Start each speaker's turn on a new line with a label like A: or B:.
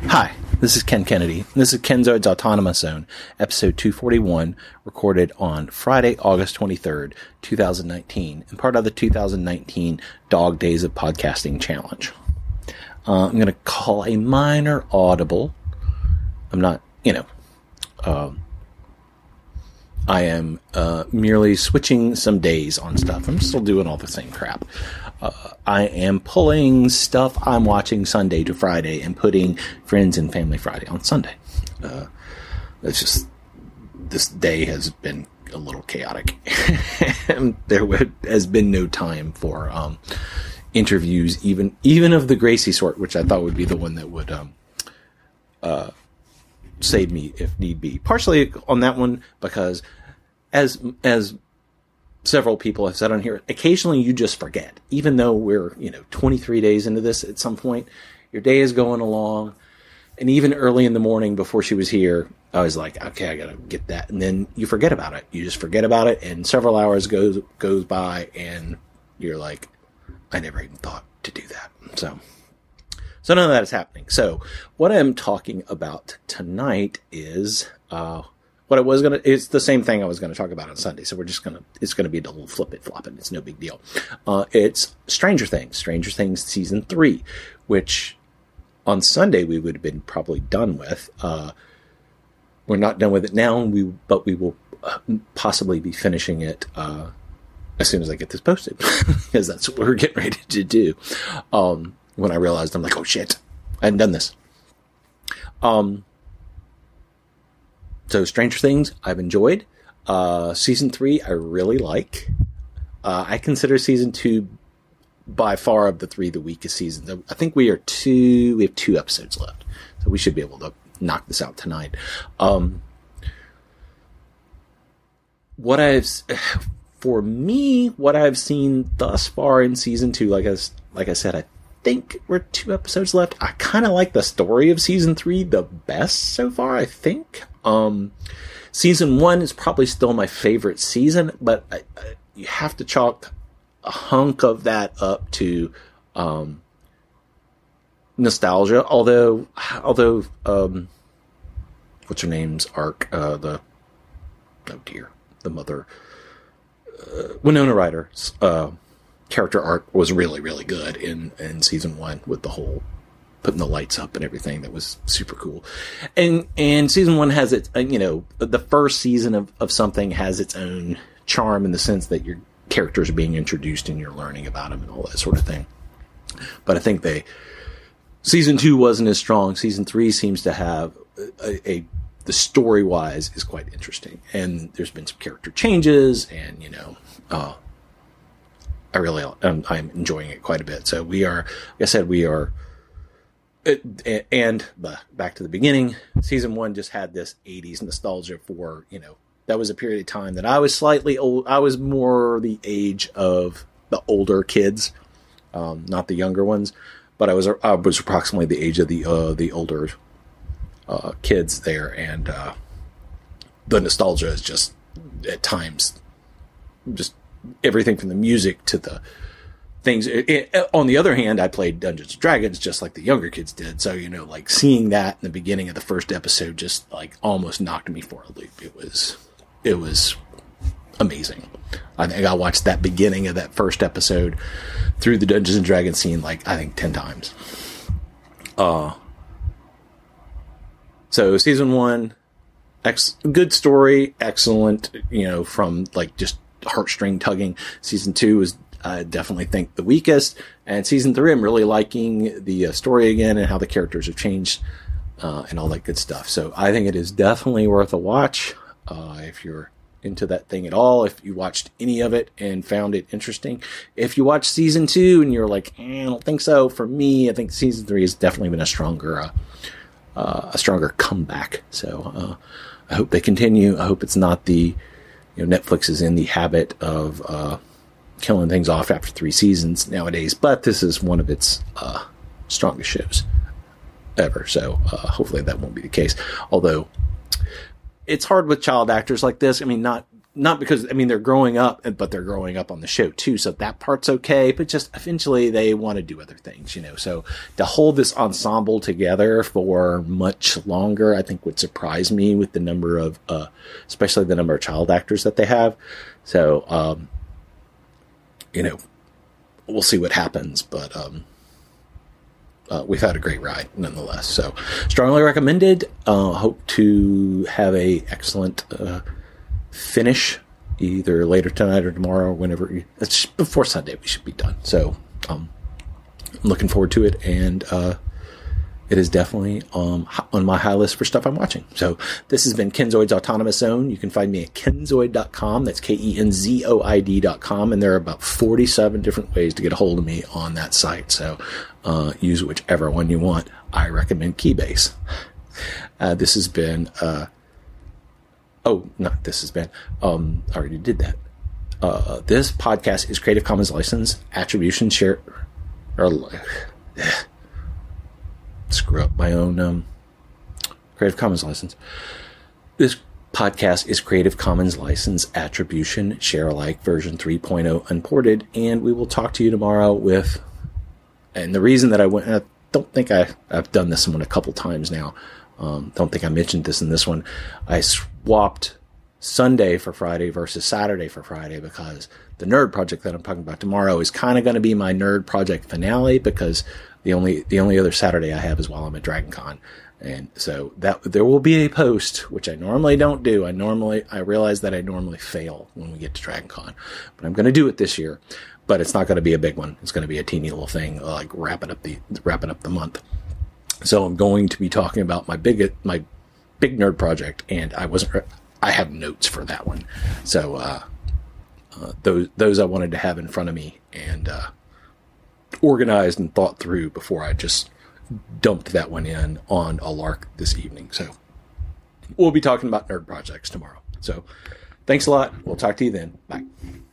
A: Hi, this is Ken Kennedy. This is Kenzoid's Autonomous Zone, episode 241, recorded on Friday, August 23rd, 2019, and part of the 2019 Dog Days of Podcasting Challenge. I'm going to call a minor audible. I'm not, I am merely switching some days on stuff. I'm still doing all the same crap. I am pulling stuff I'm watching Sunday to Friday and putting Friends and Family Friday on Sunday. It's just, this day has been a little chaotic. And there has been no time for interviews, even of the Gracie sort, which I thought would be the one that would save me if need be. Partially on that one because as several people have said on here, occasionally you just forget. Even though we're, 23 days into this at some point, your day is going along. And even early in the morning before she was here, I was like, okay, I gotta get that. And then you forget about it. You just forget about it. And several hours goes by and you're like, I never even thought to do that. So none of that is happening. So what I'm talking about tonight is, it's the same thing I was going to talk about on Sunday. So it's going to be a little flip-it-flopping. It's no big deal. It's Stranger Things season 3, which on Sunday we would have been probably done with. We're not done with it now, but we will possibly be finishing it, as soon as I get this posted, because that's what we're getting ready to do. When I realized, I'm like, oh shit, I hadn't done this. So Stranger Things, I've enjoyed. Season 3, I really like. I consider season 2 by far of the 3 the weakest seasons. I think we have 2 episodes left. So we should be able to knock this out tonight. What I've seen thus far in season 2, like I said, I think we're 2 episodes left. I kind of like the story of season 3 the best so far, I think. Season 1 is probably still my favorite season, but you have to chalk a hunk of that up to nostalgia. Although what's her name's arc? The mother, Winona Ryder's character arc was really, really good in season 1 with the whole putting the lights up and everything. That was super cool. And season 1 has its, the first season of something has its own charm in the sense that your characters are being introduced and you're learning about them and all that sort of thing. But I think season 2 wasn't as strong. Season 3 seems to have the story wise is quite interesting. And there's been some character changes and, I'm enjoying it quite a bit. So we are, like I said, and back to the beginning, season 1 just had this 80s nostalgia for, that was a period of time that I was slightly old. I was more the age of the older kids, not the younger ones, but I was approximately the age of the older kids there. And the nostalgia is just at times just everything from the music to the things. On the other hand, I played Dungeons and Dragons just like the younger kids did. So, like seeing that in the beginning of the first episode just like almost knocked me for a loop. It was amazing. I think I watched that beginning of that first episode through the Dungeons and Dragons scene, 10 times. So season 1, good story, excellent, from just heartstring tugging. Season 2 is, I definitely think, the weakest. And season 3, I'm really liking the story again and how the characters have changed and all that good stuff. So I think it is definitely worth a watch if you're into that thing at all. If you watched any of it and found it interesting. If you watched season 2 and you're like, I don't think so. For me, I think season 3 has definitely been a stronger comeback. So I hope they continue. I hope it's not Netflix is in the habit of killing things off after 3 seasons nowadays, but this is one of its strongest shows ever. So hopefully that won't be the case. Although it's hard with child actors like this. I mean, not not because, I mean, they're growing up, but they're growing up on the show too. So that part's okay, but just eventually they want to do other things, you know. So to hold this ensemble together for much longer, I think would surprise me with the number of, especially the number of child actors that they have. So, you know, we'll see what happens, but, we've had a great ride nonetheless. So strongly recommended. Hope to have a excellent, finish either later tonight or tomorrow, whenever it's before Sunday, we should be done. So, I'm looking forward to it. And, it is definitely, on my high list for stuff I'm watching. So this has been Kenzoid's Autonomous Zone. You can find me at kenzoid.com. That's KENZOID.com. And there are about 47 different ways to get a hold of me on that site. So, use whichever one you want. I recommend Keybase. This has been, I already did that. This podcast is Creative Commons license, attribution, share, screw up my own, Creative Commons license. This podcast is Creative Commons license, attribution, share alike, version 3.0 unported, and we will talk to you tomorrow with, and the reason that I don't think I've done this one a couple times now. Don't think I mentioned this in this one. I swapped Sunday for Friday versus Saturday for Friday because the nerd project that I'm talking about tomorrow is kind of going to be my nerd project finale, because the only other Saturday I have is while I'm at Dragon Con. And so that there will be a post, which I normally don't do. I realize that I normally fail when we get to Dragon Con, but I'm going to do it this year, but it's not going to be a big one. It's going to be a teeny little thing, like wrapping up the month. So I'm going to be talking about my big nerd project, and I have notes for that one. So, those I wanted to have in front of me and, organized and thought through before I just dumped that one in on a lark this evening. So we'll be talking about nerd projects tomorrow. So thanks a lot. We'll talk to you then. Bye.